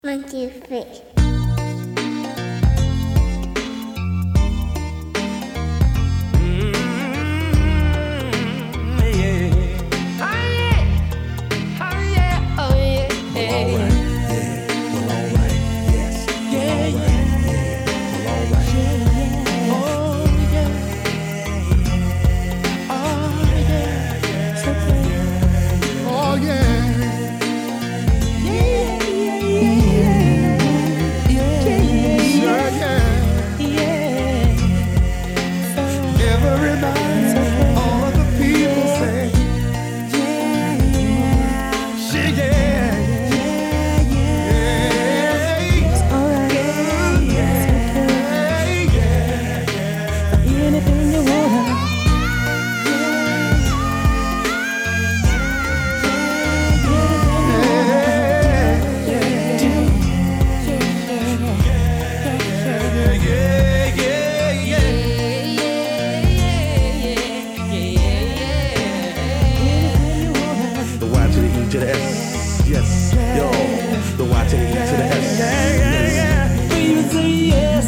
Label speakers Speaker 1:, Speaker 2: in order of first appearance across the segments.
Speaker 1: Monkey fish.
Speaker 2: To the S, yes, yo, the Y to the E to the S, yes.
Speaker 3: Baby, say yes.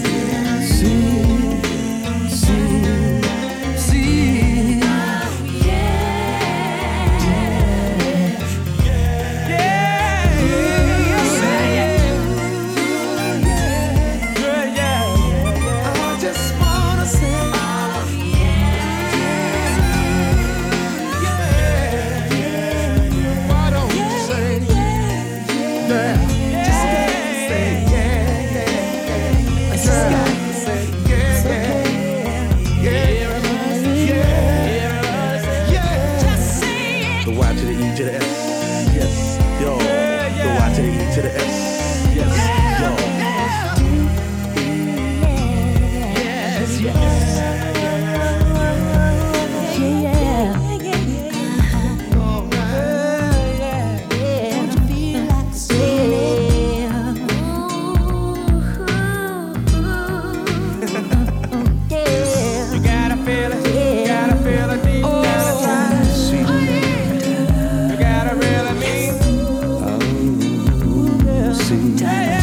Speaker 3: See. Oh, yeah. I just wanna say, oh, why don't you say, just say, I just gotta say, just say it.
Speaker 2: The Y to the E to the S, yes, yo, the Y to the E to the S, yes, yo.
Speaker 3: Yeah.